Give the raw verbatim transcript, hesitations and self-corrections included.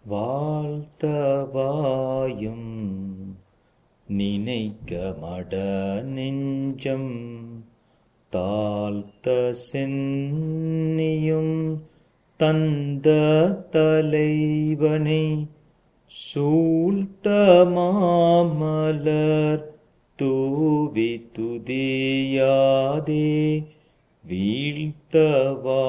வாழ்த்தவாயும் நினைக்க மட நெஞ்சம் தாழ்த்த சென்னியும் தந்த தலைவனை சூழ்த்த மாமலர் தூவி துதியாதே வீழ்த்தவாயும்